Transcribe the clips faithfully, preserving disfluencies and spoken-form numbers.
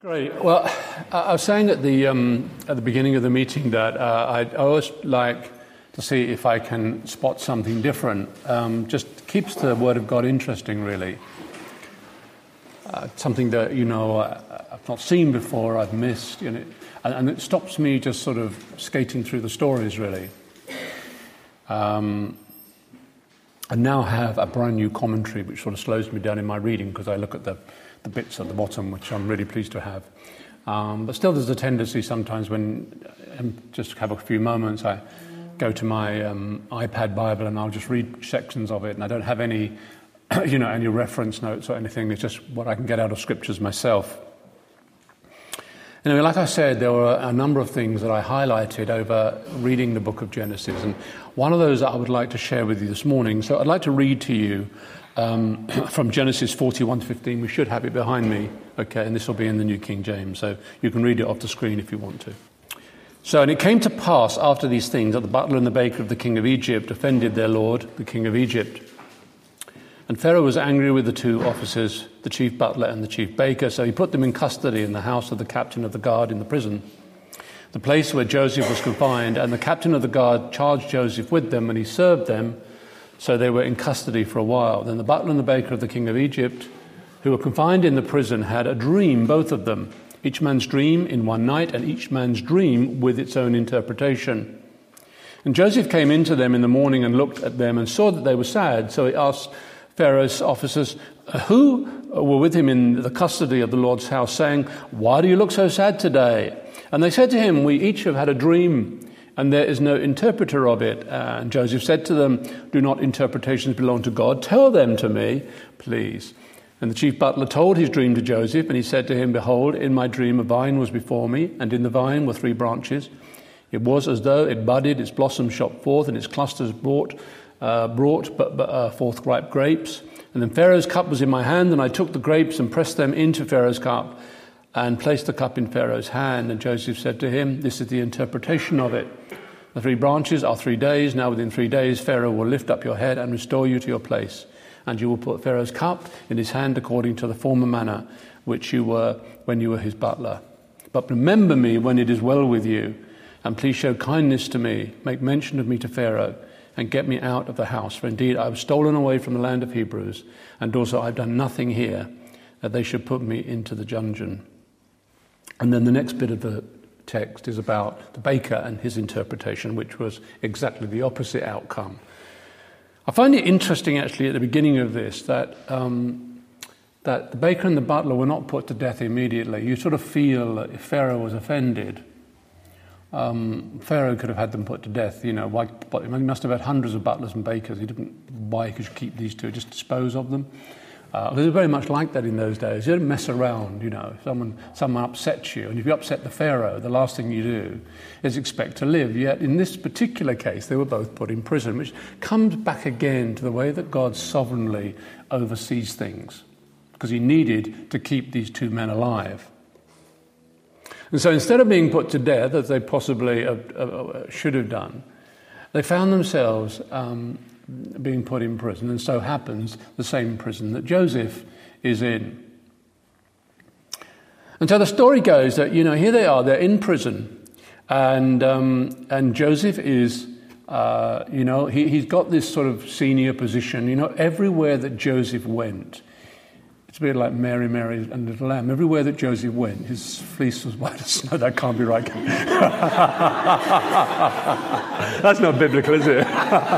Great. Well, I was saying at the um, at the beginning of the meeting that uh, I always like to see if I can spot something different. Um, just keeps the Word of God interesting, really. Uh, something that you know I've not seen before, I've missed, you know, and, and it stops me just sort of skating through the stories, really. Um, I now have a brand new commentary, which sort of slows me down in my reading because I look at the the bits at the bottom, which I'm really pleased to have. Um, but still there's a tendency sometimes when I just have a few moments, I go to my um, iPad Bible and I'll just read sections of it, and I don't have any, you know, any reference notes or anything. It's just what I can get out of scriptures myself. Anyway, like I said, there were a number of things that I highlighted over reading the book of Genesis, and one of those I would like to share with you this morning. So I'd like to read to you Um, from Genesis forty-one to fifteen. We should have it behind me, okay, and this will be in the New King James, so you can read it off the screen if you want to. So, and it came to pass after these things that the butler and the baker of the king of Egypt offended their lord, the king of Egypt. And Pharaoh was angry with the two officers, the chief butler and the chief baker, so he put them in custody in the house of the captain of the guard in the prison, the place where Joseph was confined. And the captain of the guard charged Joseph with them, and he served them. So they were in custody for a while. Then the butler and the baker of the king of Egypt, who were confined in the prison, had a dream, both of them, each man's dream in one night, and each man's dream with its own interpretation. And Joseph came into them in the morning and looked at them and saw that they were sad. So he asked Pharaoh's officers who were with him in the custody of the Lord's house, saying, "Why do you look so sad today?" And they said to him, "We each have had a dream, and there is no interpreter of it." And Joseph said to them, "Do not interpretations belong to God? Tell them to me, please." And the chief butler told his dream to Joseph, and he said to him, "Behold, in my dream a vine was before me, and in the vine were three branches. It was as though it budded, its blossoms shot forth, and its clusters brought, uh, brought but, but, uh, forth ripe grapes. And then Pharaoh's cup was in my hand, and I took the grapes and pressed them into Pharaoh's cup, and placed the cup in Pharaoh's hand." And Joseph said to him, "This is the interpretation of it. The three branches are three days. Now within three days Pharaoh will lift up your head and restore you to your place. And you will put Pharaoh's cup in his hand according to the former manner which you were when you were his butler. But remember me when it is well with you, and please show kindness to me. Make mention of me to Pharaoh, and get me out of the house. For indeed I was stolen away from the land of Hebrews, and also I have done nothing here, that they should put me into the dungeon." And then the next bit of the text is about the baker and his interpretation, which was exactly the opposite outcome. I find it interesting, actually, at the beginning of this, that um, that the baker and the butler were not put to death immediately. You sort of feel that if Pharaoh was offended, um, Pharaoh could have had them put to death. You know, why, he must have had hundreds of butlers and bakers. He didn't. Why could you keep these two? Just dispose of them. Uh, it was very much like that in those days. You don't mess around, you know. Someone someone upsets you, and if you upset the Pharaoh, the last thing you do is expect to live. Yet in this particular case, they were both put in prison, which comes back again to the way that God sovereignly oversees things, because he needed to keep these two men alive. And so instead of being put to death, as they possibly uh, uh, should have done, they found themselves Um, being put in prison, and so happens the same prison that Joseph is in. And so the story goes that, you know, here they are, they're in prison, and um, and Joseph is, uh, you know, he, he's got this sort of senior position. You know, everywhere that Joseph went, it's a bit like Mary, Mary and Little Lamb. Everywhere that Joseph went, his fleece was white as snow. That can't be right. That's not biblical, is it?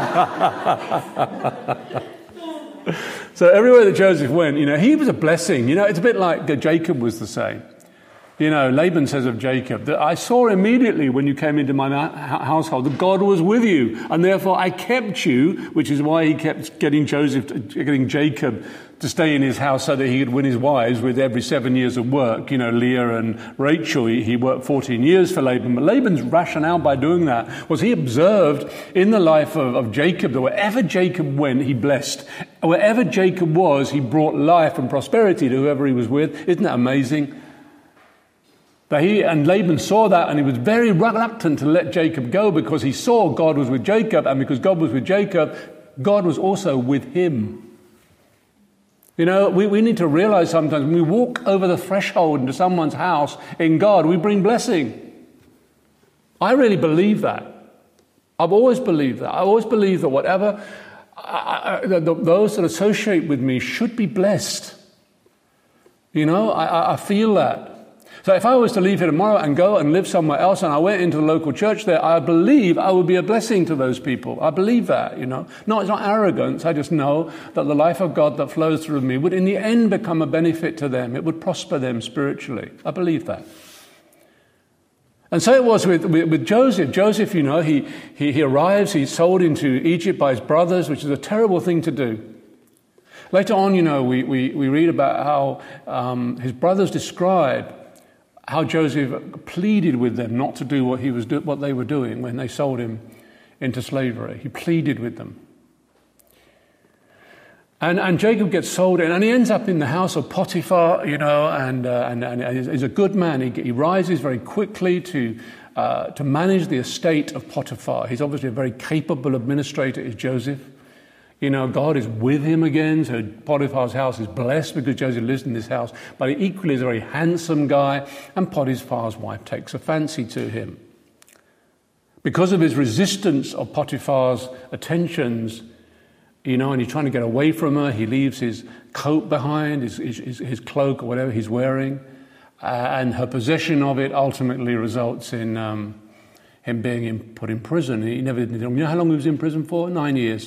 So everywhere that Joseph went, you know, he was a blessing. You know, it's a bit like Jacob was the same. You know, Laban says of Jacob that I saw immediately when you came into my household that God was with you, and therefore I kept you, which is why he kept getting Joseph, getting Jacob to stay in his house so that he could win his wives with every seven years of work. You know, Leah and Rachel, he worked fourteen years for Laban. But Laban's rationale by doing that was he observed in the life of, of Jacob that wherever Jacob went, he blessed. Wherever Jacob was, he brought life and prosperity to whoever he was with. Isn't that amazing? But he and Laban saw that, and he was very reluctant to let Jacob go because he saw God was with Jacob, and because God was with Jacob, God was also with him. You know, we, we need to realize sometimes when we walk over the threshold into someone's house in God, we bring blessing. I really believe that. I've always believed that. I always believe that whatever, I, I, the, the, those that associate with me should be blessed. You know, I, I feel that. So if I was to leave here tomorrow and go and live somewhere else and I went into the local church there, I believe I would be a blessing to those people. I believe that, you know. No, it's not arrogance. I just know that the life of God that flows through me would in the end become a benefit to them. It would prosper them spiritually. I believe that. And so it was with, with, with Joseph. Joseph, you know, he, he, he arrives, he's sold into Egypt by his brothers, which is a terrible thing to do. Later on, you know, we, we, we read about how um, his brothers describe how Joseph pleaded with them not to do what he was do- what they were doing when they sold him into slavery. He pleaded with them. And, and Jacob gets sold in, and he ends up in the house of Potiphar, you know, and, uh, and, and he's a good man. He, he rises very quickly to, uh, to manage the estate of Potiphar. He's obviously a very capable administrator, is Joseph. You know, God is with him again, so Potiphar's house is blessed because Joseph lives in this house. But he equally is a very handsome guy, and Potiphar's wife takes a fancy to him. Because of his resistance of Potiphar's attentions, you know, and he's trying to get away from her, he leaves his coat behind, his, his, his cloak or whatever he's wearing, uh, and her possession of it ultimately results in um, him being in, put in prison. He never, you know how long he was in prison for? Nine years.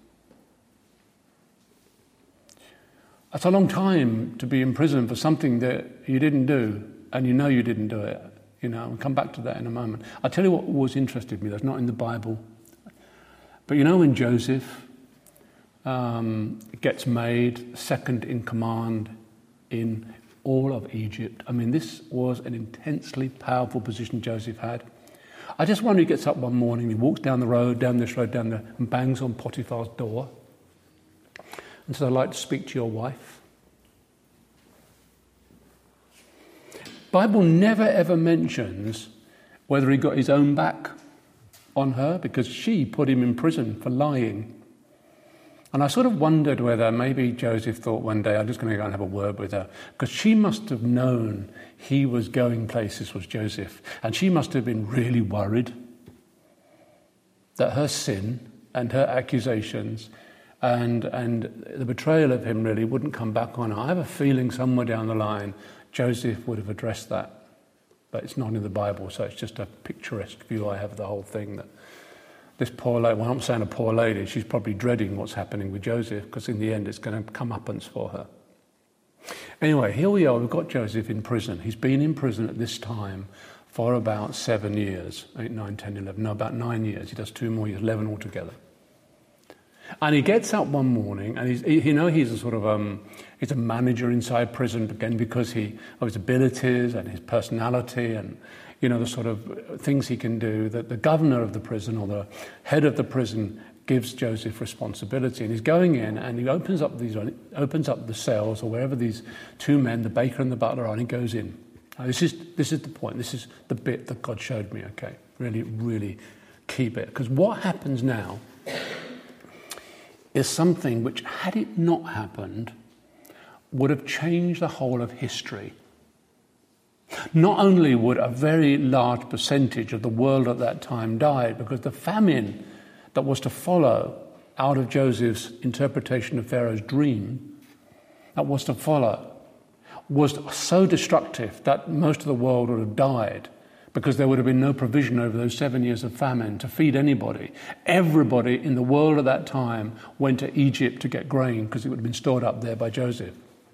That's a long time to be in prison for something that you didn't do, and you know you didn't do it. You know, I'll come back to that in a moment. I'll tell you what always interested me. That's not in the Bible. But you know when Joseph um, gets made second in command in all of Egypt. I mean, this was an intensely powerful position Joseph had. I just wonder, he gets up one morning, he walks down the road, down this road, down there, and bangs on Potiphar's door. And says, I'd like to speak to your wife. Bible never ever mentions whether he got his own back on her, because she put him in prison for lying. And I sort of wondered whether maybe Joseph thought one day, I'm just going to go and have a word with her, because she must have known he was going places with Joseph, and she must have been really worried that her sin and her accusations And and the betrayal of him really wouldn't come back on her. I have a feeling somewhere down the line, Joseph would have addressed that. But it's not in the Bible, so it's just a picturesque view I have of the whole thing. That this poor lady, well, I'm saying a poor lady, she's probably dreading what's happening with Joseph, because in the end it's going to come uppance for her. Anyway, here we are, we've got Joseph in prison. He's been in prison at this time for about seven years, eight, nine, ten, eleven, no, about nine years. He does two more years, eleven altogether. And he gets up one morning, and he's, you know, he's a sort of um, he's a manager inside prison, again because he of his abilities and his personality, and you know the sort of things he can do. That the governor of the prison or the head of the prison gives Joseph responsibility, and he's going in and he opens up these opens up the cells or wherever these two men, the baker and the butler, are, and he goes in. Now, this is this is the point. This is the bit that God showed me. Okay, really, really key bit, because what happens now is something which, had it not happened, would have changed the whole of history. Not only would a very large percentage of the world at that time die, because the famine that was to follow out of Joseph's interpretation of Pharaoh's dream, that was to follow, was so destructive that most of the world would have died, because there would have been no provision over those seven years of famine to feed anybody. Everybody in the world at that time went to Egypt to get grain, because it would have been stored up there by Joseph.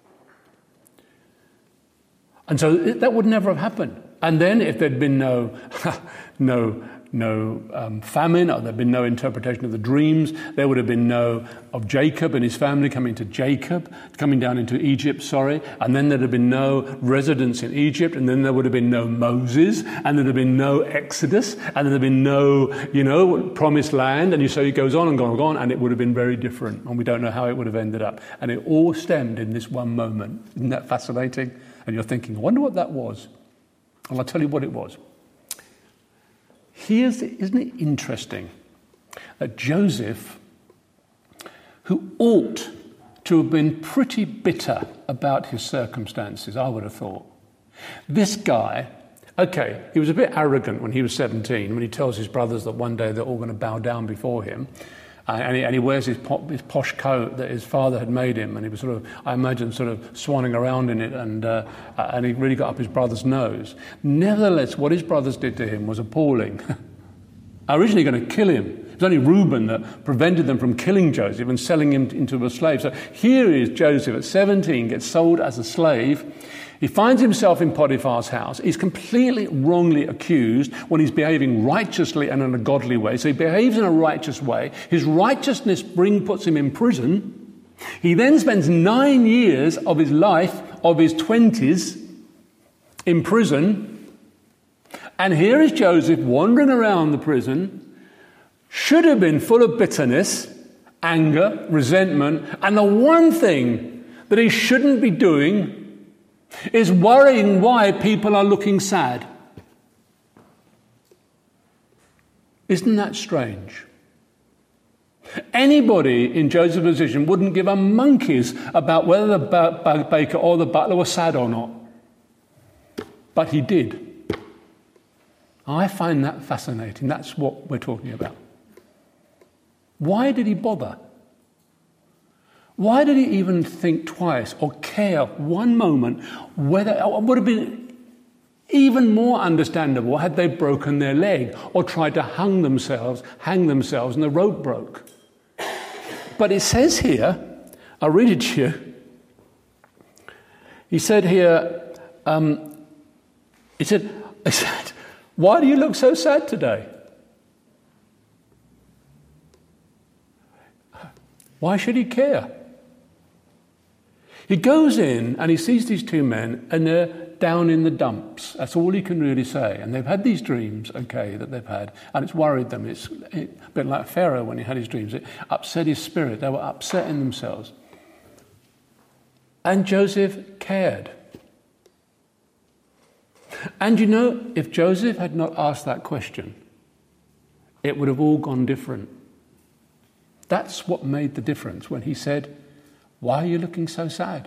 And so it, that would never have happened. And then if there'd been no, no, no um, famine, or there'd been no interpretation of the dreams, there would have been no of Jacob and his family coming to Jacob, coming down into Egypt, sorry, and then there'd have been no residence in Egypt, and then there would have been no Moses, and there'd have been no Exodus, and there'd have been no, you know, promised land, and you so it goes on and on and on, and it would have been very different, and we don't know how it would have ended up. And it all stemmed in this one moment. Isn't that fascinating? And you're thinking, I wonder what that was. And I'll tell you what it was. Here's, isn't it interesting that Joseph, who ought to have been pretty bitter about his circumstances, I would have thought. This guy, okay, he was a bit arrogant when he was seventeen, when he tells his brothers that one day they're all going to bow down before him. Uh, and, he, and he wears his, po- his posh coat that his father had made him, and he was sort of, I imagine, sort of swanning around in it, and uh, and he really got up his brother's nose. Nevertheless, what his brothers did to him was appalling. Originally going to kill him. It was only Reuben that prevented them from killing Joseph and selling him into a slave. So here is Joseph at seventeen, gets sold as a slave. He finds himself in Potiphar's house. He's completely wrongly accused when he's behaving righteously and in a godly way. So he behaves in a righteous way. His righteousness bring, puts him in prison. He then spends nine years of his life, of his twenties, in prison. And here is Joseph wandering around the prison, should have been full of bitterness, anger, resentment, and the one thing that he shouldn't be doing is worrying why people are looking sad. Isn't that strange? Anybody in Joseph's position wouldn't give a monkey's about whether the ba- baker or the butler were sad or not. But he did. I find that fascinating. That's what we're talking about. Why did he bother? Why did he even think twice or care one moment whether it would have been even more understandable had they broken their leg or tried to hang themselves, hang themselves and the rope broke? But it says here, I'll read it to you. He said here, um, he said, he said, why do you look so sad today? Why should he care? He goes in and he sees these two men and they're down in the dumps. That's all he can really say. And they've had these dreams, okay, that they've had. And it's worried them. It's a bit like Pharaoh when he had his dreams. It upset his spirit. They were upset in themselves. And Joseph cared. And you know, if Joseph had not asked that question, it would have all gone different. That's what made the difference when he said, why are you looking so sad?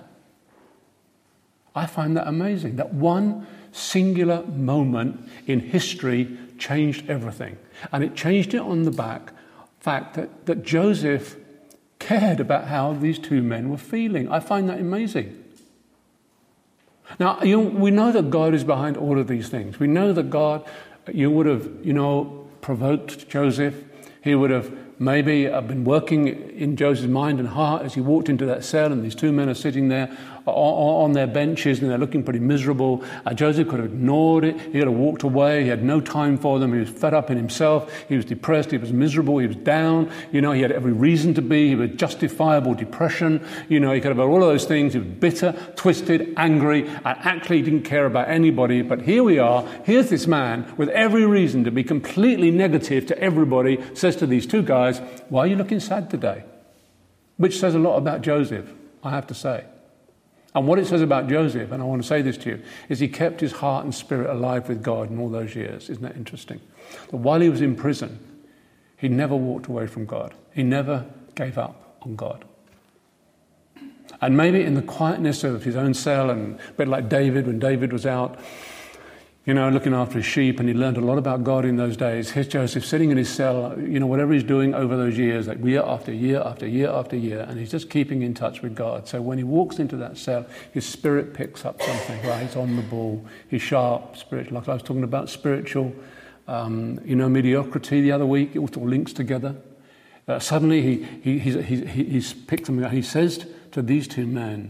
I find that amazing. That one singular moment in history changed everything. And it changed it on the back fact that, that Joseph cared about how these two men were feeling. I find that amazing. Now, you know, we know that God is behind all of these things. We know that God, you would have, you know, provoked Joseph. He would have maybe been working in Joseph's mind and heart as he walked into that cell, and these two men are sitting there on their benches and they're looking pretty miserable. And Joseph could have ignored it. He could have walked away. He had no time for them. He was fed up in himself. He was depressed. He was miserable. He was down. You know, he had every reason to be. He had justifiable depression. You know, he could have had all of those things. He was bitter, twisted, angry, and actually didn't care about anybody. But here we are. Here's this man with every reason to be completely negative to everybody, says to these two guys, why are you looking sad today? Which says a lot about Joseph, I have to say. And what it says about Joseph, and I want to say this to you, is he kept his heart and spirit alive with God in all those years. Isn't that interesting? That while he was in prison, he never walked away from God. He never gave up on God. And maybe in the quietness of his own cell, and a bit like David, when David was out, you know, looking after his sheep, and he learned a lot about God in those days. Here's Joseph sitting in his cell, you know, whatever he's doing over those years, like year after year after year after year, and he's just keeping in touch with God. So when he walks into that cell, his spirit picks up something, right? He's on the ball, he's sharp, spiritual. Like I was talking about spiritual, um, you know, mediocrity the other week, it all links together. Uh, suddenly he, he, he's, he's, he's picked something up. He says to these two men,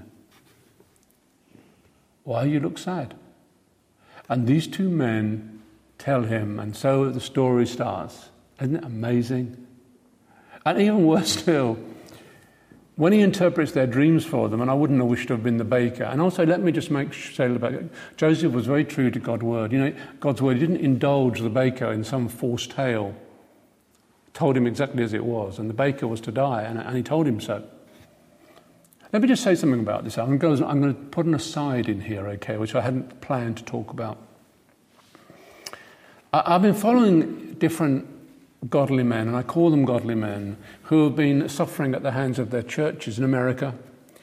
why you look sad? And these two men tell him, and so the story starts. Isn't it amazing? And even worse still, when he interprets their dreams for them, and I wouldn't have wished to have been the baker. And also, let me just make say about it. Joseph was very true to God's word. You know, God's word, he didn't indulge the baker in some false tale. Told him exactly as it was, and the baker was to die, and, and he told him so. Let me just say something about this. I'm going, to, I'm going to put an aside in here, okay, which I hadn't planned to talk about. I, I've been following different godly men, and I call them godly men, who have been suffering at the hands of their churches in America,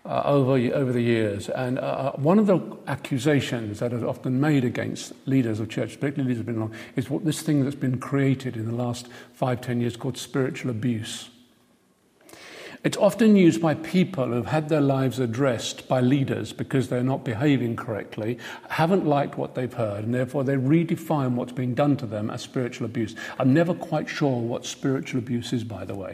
uh, over, over the years. And uh, one of the accusations that are often made against leaders of church, particularly leaders who've been long, is what this thing that's been created in the last five, ten years called spiritual abuse. It's often used by people who've had their lives addressed by leaders because they're not behaving correctly, haven't liked what they've heard, and therefore they redefine what's being done to them as spiritual abuse. I'm never quite sure what spiritual abuse is, by the way.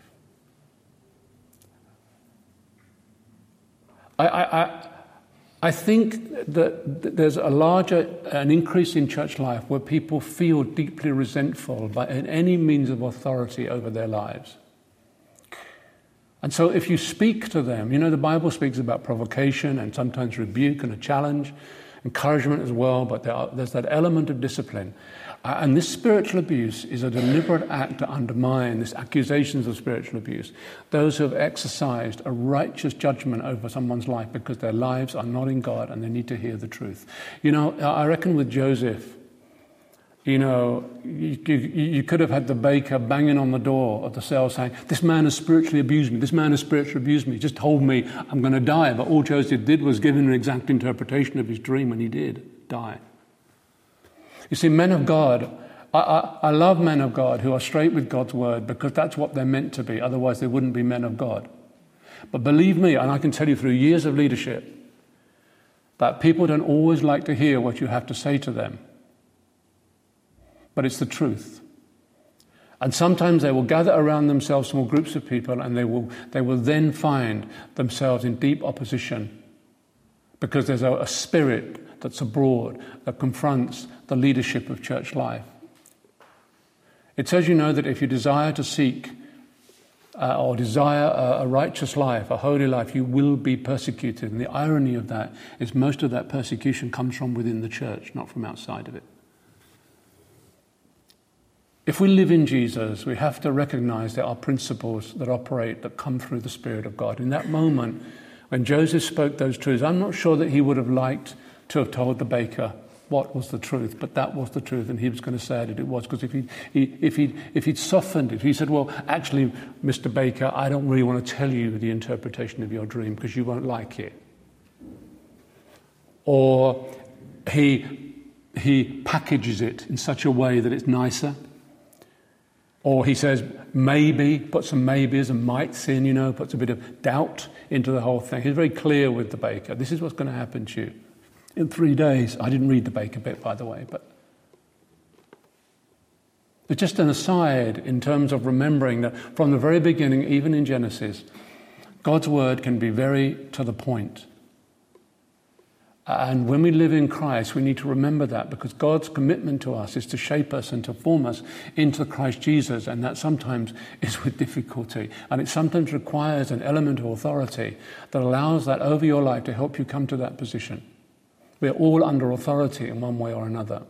I, I, I, I think that there's a larger, an increase in church life where people feel deeply resentful by any means of authority over their lives. And so if you speak to them, you know, the Bible speaks about provocation and sometimes rebuke and a challenge, encouragement as well, but there are, there's that element of discipline. Uh, and this spiritual abuse is a deliberate act to undermine these accusations of spiritual abuse. Those who have exercised a righteous judgment over someone's life because their lives are not in God and they need to hear the truth. You know, I reckon with Joseph, You know, you, you, you could have had the baker banging on the door of the cell saying, this man has spiritually abused me, this man has spiritually abused me, just told me I'm going to die. But all Joseph did was give him an exact interpretation of his dream, and he did die. You see, men of God, I, I, I love men of God who are straight with God's word because that's what they're meant to be. Otherwise, they wouldn't be men of God. But believe me, and I can tell you through years of leadership, that people don't always like to hear what you have to say to them. But it's the truth. And sometimes they will gather around themselves small groups of people and they will they will then find themselves in deep opposition because there's a, a spirit that's abroad that confronts the leadership of church life. It says, you know, that if you desire to seek uh, or desire a, a righteous life, a holy life, you will be persecuted. And the irony of that is most of that persecution comes from within the church, not from outside of it. If we live in Jesus, we have to recognize there are principles that operate, that come through the Spirit of God. In that moment, when Joseph spoke those truths, I'm not sure that he would have liked to have told the baker what was the truth, but that was the truth, and he was going to say that it was. Because if he, he, if he, if he'd softened it, if he said, "Well, actually, Mister Baker, I don't really want to tell you the interpretation of your dream because you won't like it," or he he packages it in such a way that it's nicer. Or he says, maybe, put some maybes and mights in, you know, puts a bit of doubt into the whole thing. He's very clear with the baker. This is what's going to happen to you. In three days, I didn't read the baker bit, by the way, but it's just an aside in terms of remembering that from the very beginning, even in Genesis, God's word can be very to the point. And when we live in Christ, we need to remember that because God's commitment to us is to shape us and to form us into Christ Jesus, and that sometimes is with difficulty. And it sometimes requires an element of authority that allows that over your life to help you come to that position. We are all under authority in one way or another.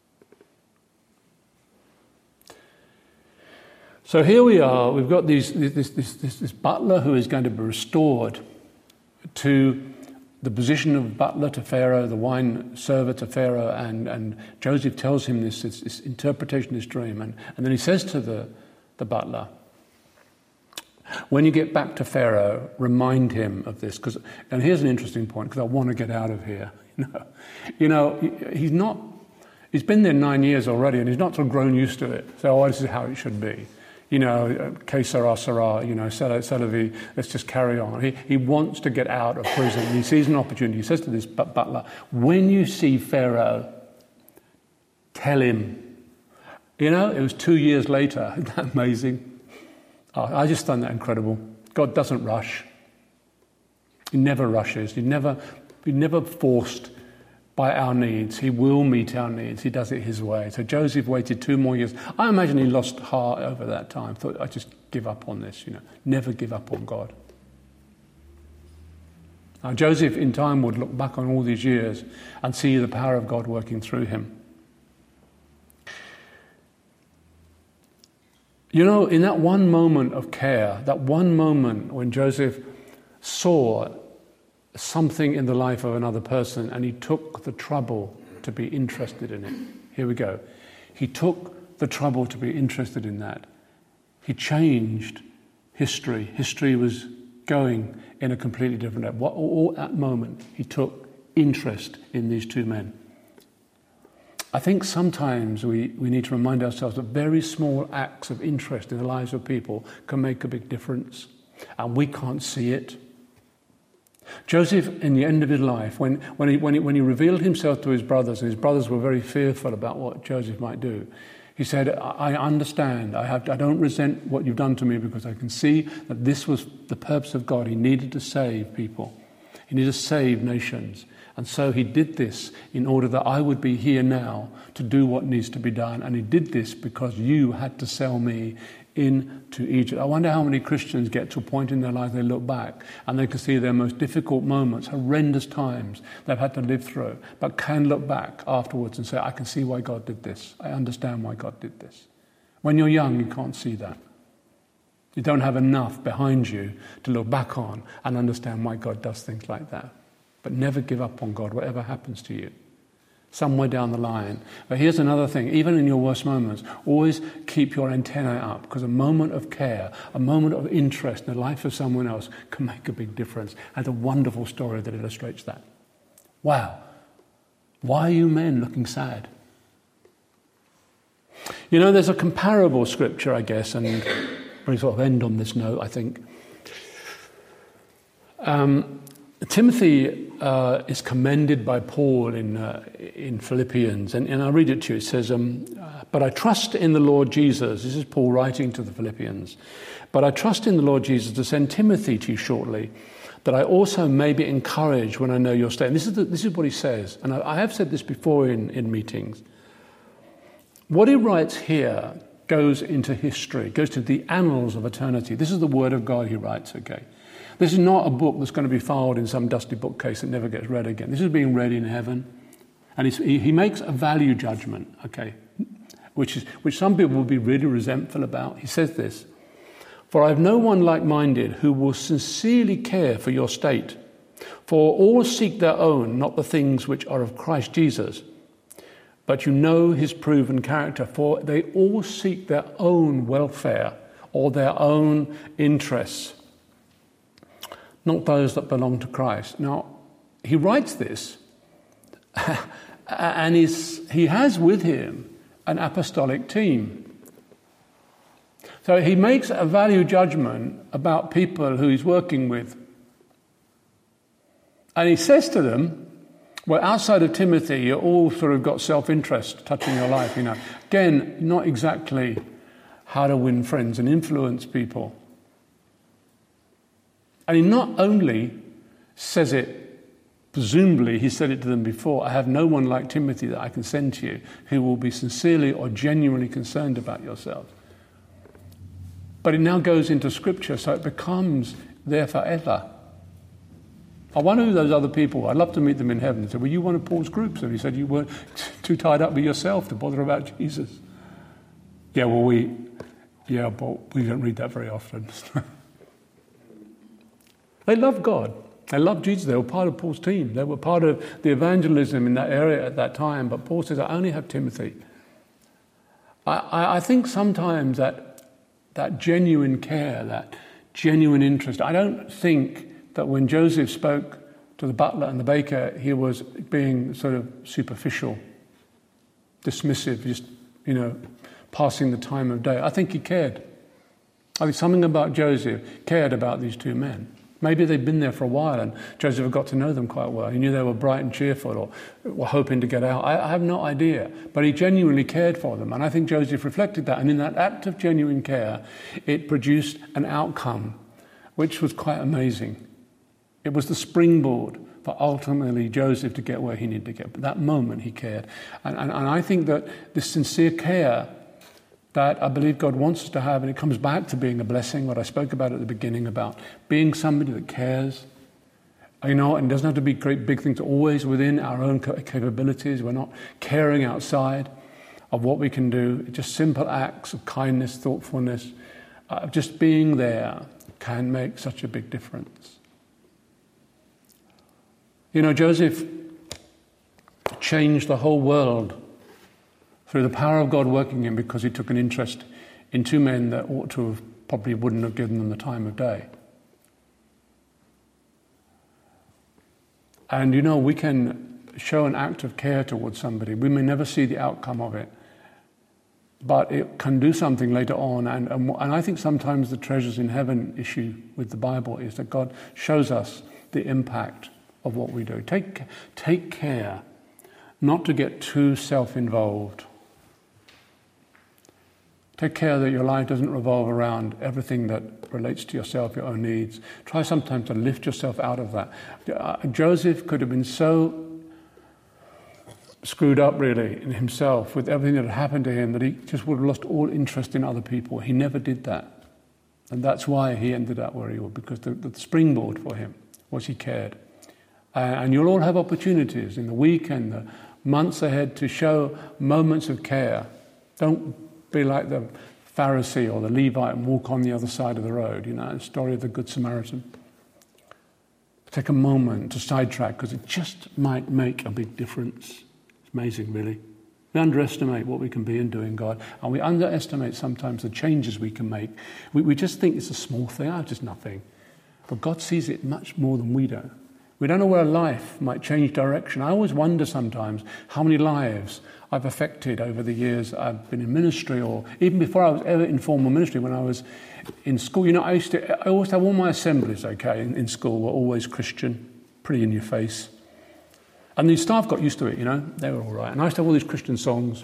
So here we are, we've got these, this, this, this, this butler who is going to be restored to the position of butler to Pharaoh, the wine server to Pharaoh, and, and Joseph tells him this, this, this interpretation of this dream. And, and then he says to the, the butler, when you get back to Pharaoh, remind him of this. Cause, and here's an interesting point, because I want to get out of here. You know, you know, he's not, he's been there nine years already, and he's not sort of grown used to it. So, oh, this is how it should be. You know, que sera, sera, you know, c'est la vie, let's just carry on. He, he wants to get out of prison. He sees an opportunity. He says to this butler, when you see Pharaoh, tell him. You know, it was two years later. Isn't that amazing? Oh, I just find that incredible. God doesn't rush. He never rushes. He never, he's never forced by our needs. He will meet our needs. He does it his way. So Joseph waited two more years. I imagine he lost heart over that time. Thought, I just give up on this, you know. Never give up on God. Now Joseph in time would look back on all these years and see the power of God working through him. You know, in that one moment of care, that one moment when Joseph saw something in the life of another person and he took the trouble to be interested in it. Here we go. He took the trouble to be interested in that. He changed history. History was going in a completely different way. What, all, at that moment, he took interest in these two men. I think sometimes we, we need to remind ourselves that very small acts of interest in the lives of people can make a big difference, and we can't see it. Joseph, in the end of his life, when, when, he, when, he, when he revealed himself to his brothers, and his brothers were very fearful about what Joseph might do, he said, I understand, I, have, I don't resent what you've done to me, because I can see that this was the purpose of God. He needed to save people. He needed to save nations. And so he did this in order that I would be here now to do what needs to be done. And he did this because you had to sell me into Egypt. I wonder how many Christians get to a point in their life they look back and they can see their most difficult moments, horrendous times they've had to live through, but can look back afterwards and say, I can see why God did this. I understand why God did this. When you're young, you can't see that. You don't have enough behind you to look back on and understand why God does things like that. But never give up on God, whatever happens to you. Somewhere down the line. But here's another thing. Even in your worst moments, always keep your antennae up, because a moment of care, a moment of interest in the life of someone else can make a big difference. And a wonderful story that illustrates that. Wow. Why are you men looking sad? You know, there's a comparable scripture, I guess, and we sort of end on this note, I think. Um, Timothy uh, is commended by Paul in uh, in Philippians, and, and I'll read it to you. It says, um, but I trust in the Lord Jesus. This is Paul writing to the Philippians. But I trust in the Lord Jesus to send Timothy to you shortly, that I also may be encouraged when I know your state. And this is, the, this is what he says, and I, I have said this before in, in meetings. What he writes here goes into history, goes to the annals of eternity. This is the word of God he writes, okay? This is not a book that's going to be filed in some dusty bookcase that never gets read again. This is being read in heaven. And he, he makes a value judgment, okay, which is which some people will be really resentful about. He says this, for I have no one like-minded who will sincerely care for your state. For all seek their own, not the things which are of Christ Jesus. But you know his proven character, for they all seek their own welfare or their own interests, not those that belong to Christ. Now, he writes this, and he's, he has with him an apostolic team. So he makes a value judgment about people who he's working with. And he says to them, well, outside of Timothy, you all sort of got self-interest touching your life, you know. Again, not exactly how to win friends and influence people. And he not only says it, presumably he said it to them before, I have no one like Timothy that I can send to you who will be sincerely or genuinely concerned about yourselves. But it now goes into Scripture, so it becomes there forever. I wonder who those other people were. I'd love to meet them in heaven. They said, were you one of Paul's groups? And he said, you weren't too tied up with yourself to bother about Jesus. Yeah, well, we, yeah, but we don't read that very often. They loved God. They loved Jesus. They were part of Paul's team. They were part of the evangelism in that area at that time. But Paul says, I only have Timothy. I, I, I think sometimes that that genuine care, that genuine interest, I don't think that when Joseph spoke to the butler and the baker, he was being sort of superficial, dismissive, just, you know, passing the time of day. I think he cared. I think something about Joseph cared about these two men. Maybe they'd been there for a while and Joseph had got to know them quite well. He knew they were bright and cheerful or were hoping to get out. I, I have no idea. But he genuinely cared for them. And I think Joseph reflected that. And in that act of genuine care, it produced an outcome which was quite amazing. It was the springboard for ultimately Joseph to get where he needed to get. But that moment he cared. And, and, and I think that this sincere care that I believe God wants us to have, and it comes back to being a blessing, what I spoke about at the beginning, about being somebody that cares. You know, and it doesn't have to be great big things, always within our own capabilities. We're not caring outside of what we can do. Just simple acts of kindness, thoughtfulness, uh, just being there can make such a big difference. You know, Joseph changed the whole world through the power of God working in him, because he took an interest in two men that ought to have probably wouldn't have given them the time of day. And you know, we can show an act of care towards somebody. We may never see the outcome of it, but it can do something later on. And, and, and I think sometimes the treasures in heaven issue with the Bible is that God shows us the impact of what we do. Take, take care not to get too self-involved. Take care that your life doesn't revolve around everything that relates to yourself, your own needs. Try sometimes to lift yourself out of that. Uh, Joseph could have been so screwed up, really, in himself with everything that had happened to him that he just would have lost all interest in other people. He never did that. And that's why he ended up where he was, because the, the springboard for him was he cared. Uh, and you'll all have opportunities in the week and the months ahead to show moments of care. Don't be like the Pharisee or the Levite and walk on the other side of the road. You know, the story of the Good Samaritan. Take a moment to sidetrack, because it just might make a big difference. It's amazing, really. We underestimate what we can be in doing God, and we underestimate sometimes the changes we can make. We, we just think it's a small thing, oh, just nothing. But God sees it much more than we do. We don't know where a life might change direction. I always wonder sometimes how many lives I've affected over the years I've been in ministry, or even before I was ever in formal ministry, when I was in school. You know, I used to, I always have all my assemblies, okay, in, in school were always Christian, pretty in your face. And the staff got used to it, you know, they were all right. And I used to have all these Christian songs.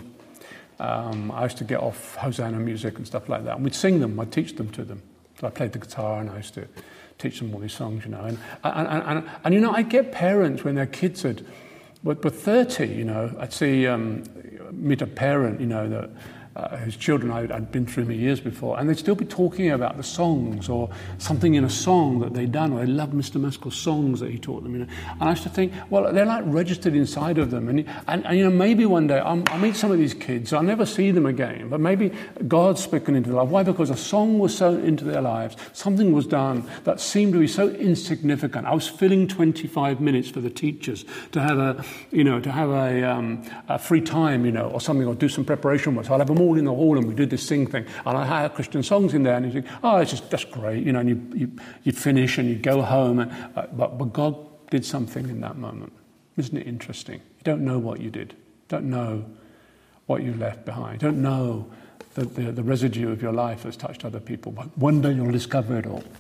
Um, I used to get off Hosanna music and stuff like that. And we'd sing them, I'd teach them to them. So I played the guitar and I used to teach them all these songs, you know. And, and, and, and, and you know, I'd get parents when their kids had, were, were thirty, you know, I'd see, um, meet a parent, you know, that uh, whose children I'd, I'd been through me years before, and they'd still be talking about the songs or something in a song that they'd done, or they loved Mister Maskell's songs that he taught them, you know. And I used to think, well, they're like registered inside of them, and and, and you know, maybe one day I'll, I'll meet some of these kids, I'll never see them again, but maybe God's spoken into their life. Why? Because a song was sown into their lives, something was done that seemed to be so insignificant. I was filling twenty-five minutes for the teachers to have a, you know, to have a, um, a free time, you know, or something, or do some preparation work. So I'll have them all in the hall, and we did this sing thing, and I had Christian songs in there, and you think, oh, it's just that's great, you know, and you, you you'd finish and you'd go home, and uh, but but God did something in that moment. Isn't it interesting? You don't know what you did, you don't know what you left behind, you don't know the, the the residue of your life has touched other people, but one day you'll discover it all.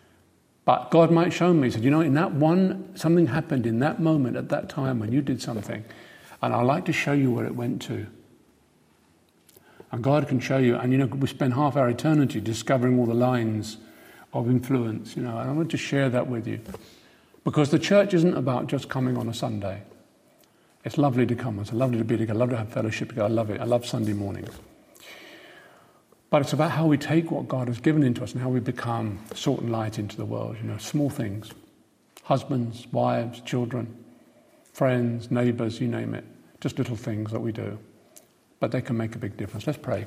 But God might show me, he said, you know, in that one, something happened in that moment at that time when you did something, and I'd like to show you where it went to. And God can show you, and you know, we spend half our eternity discovering all the lines of influence, you know, and I want to share that with you. Because the church isn't about just coming on a Sunday. It's lovely to come, it's lovely to be together, I love to have fellowship together, I love it, I love Sunday mornings. But it's about how we take what God has given into us and how we become salt and light into the world, you know, small things. Husbands, wives, children, friends, neighbours, you name it. Just little things that we do. But they can make a big difference. Let's pray.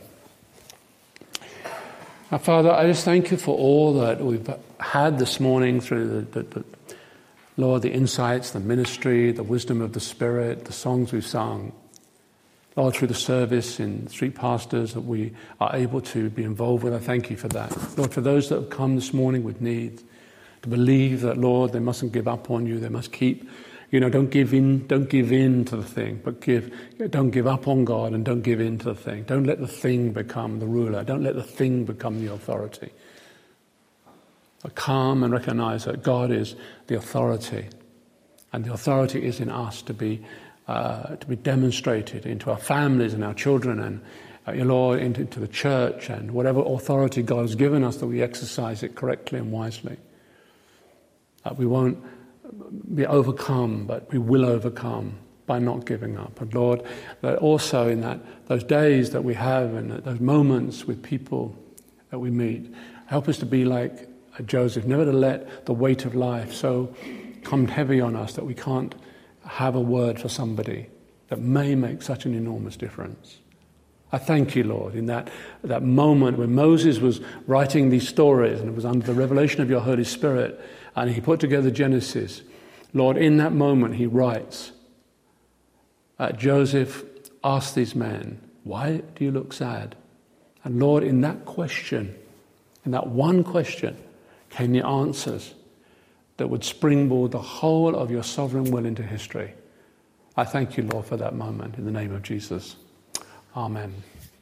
Now, Father, I just thank you for all that we've had this morning through the, the, the Lord, the insights, the ministry, the wisdom of the Spirit, the songs we've sung. Lord, through the service in Street Pastors that we are able to be involved with, I thank you for that. Lord, for those that have come this morning with needs, to believe that, Lord, they mustn't give up on you, they must keep, you know, don't give in, don't give in to the thing, but give, don't give up on God and don't give in to the thing. Don't let the thing become the ruler. Don't let the thing become the authority. But calm and recognize that God is the authority, and the authority is in us to be uh, to be demonstrated into our families and our children, and uh, your Lord, into, into the church, and whatever authority God has given us, that we exercise it correctly and wisely. That we won't be overcome, but we will overcome by not giving up. And Lord, that also in that those days that we have and those moments with people that we meet, help us to be like Joseph, never to let the weight of life so come heavy on us that we can't have a word for somebody that may make such an enormous difference. I thank you, Lord, in that, that moment when Moses was writing these stories, and it was under the revelation of your Holy Spirit, and he put together Genesis. Lord, in that moment he writes, uh, Joseph asked these men, why do you look sad? And Lord, in that question, in that one question, came the answers that would springboard the whole of your sovereign will into history. I thank you, Lord, for that moment in the name of Jesus. Amen.